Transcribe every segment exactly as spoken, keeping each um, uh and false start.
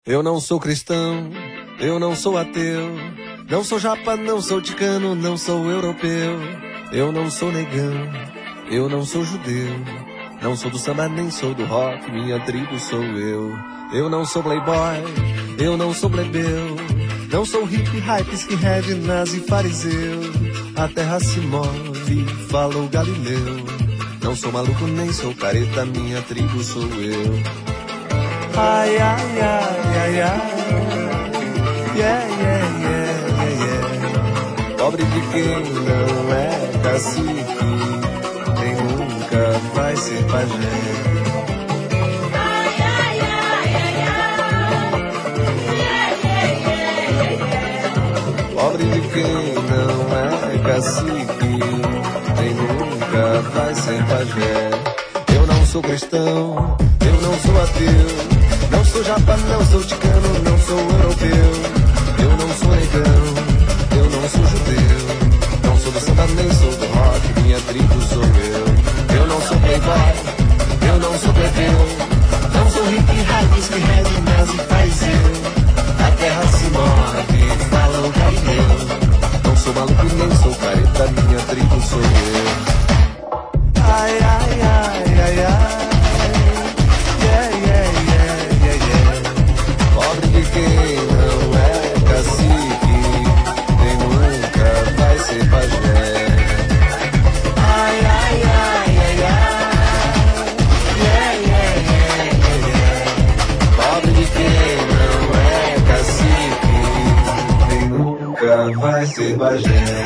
Eu não sou cristão, eu não sou ateu, não sou japa, não sou ticano, não sou europeu. Eu não sou negão, eu não sou judeu, não sou do samba nem sou do rock, minha tribo sou eu. Eu não sou playboy, eu não sou plebeu, não sou hippie, hype, skinhead, nazi, fariseu. A terra se move, falou Galileu. Não sou maluco nem sou careta, minha tribo sou eu. Ai, ai, ai, ai, ai, yeah, yeah, yeah, yeah, yeah. Pobre de quem não é cacique, quem nunca vai ser pajé. Ai, ai, ai, ai, ai, yeah, yeah, yeah, yeah. Pobre de quem não é cacique, quem nunca vai ser pajé. Eu não sou cristão, eu não sou ateu, não sou japa, não sou ticano, não sou europeu. Eu não sou negão, eu não sou judeu, não sou do samba nem sou do rock, minha tribo sou eu. Eu não sou playboy, eu não sou plebeu, não sou hippie, hype, skinhead, nazi, fariseu. A terra se move, fala o Galileu. Não sou maluco nem sou careta, minha tribo sou eu. Ai, ai, ai, ai, ai, yeah, yeah, yeah, yeah, yeah. Pobre de quem não é cacique, quem nunca vai ser pajé. Ai, ai, ai, ai, ai, yeah, yeah, yeah, yeah, yeah. Pobre de quem não é cacique, quem nunca vai ser pajé.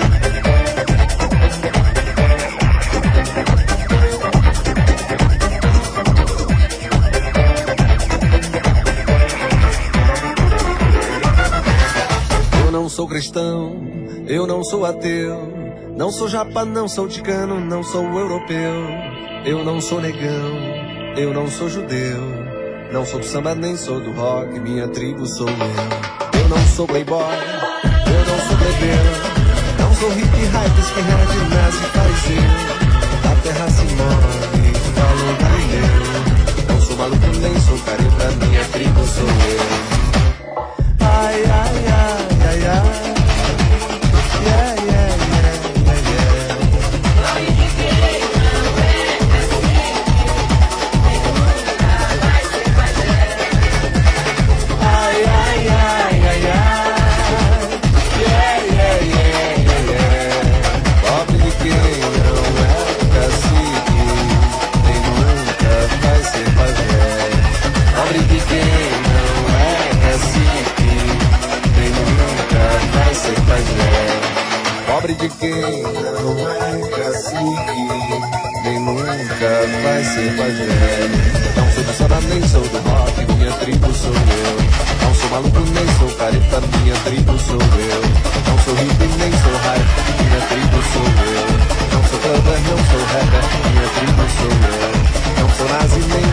Eu não sou cristão, eu não sou ateu, não sou japa, não sou ticano, não sou europeu. Eu não sou negão, eu não sou judeu, não sou do samba nem sou do rock, minha tribo sou eu. Eu não sou playboy, eu não sou plebeu, não sou hippie, hype, skinhead, nazi, fariseu. A terra se move, falou Galileu. Não sou maluco nem sou careta, minha tribo sou eu. Ai, ai, ai, ai, ai, yeah, yeah, yeah, yeah, yeah. Pobre de quem não é cacique, quem nunca vai ser pajé. Ai, ai, ai, ai, ai, yeah, yeah, yeah, yeah, yeah. Pobre de quem não é cacique, quem nunca vai ser pajé. Pobre de quem não é cacique, quem nunca vai ser pajé. Pobre de quem não é cacique, quem nunca vai ser pajé. Não sou do samba nem sou do rock, minha tribo sou eu. Não sou maluco nem sou careta, minha tribo sou eu. Não sou hippie nem sou hype, minha tribo sou eu. Não sou clubber, não sou rapper, minha tribo sou eu. Não sou nazi nem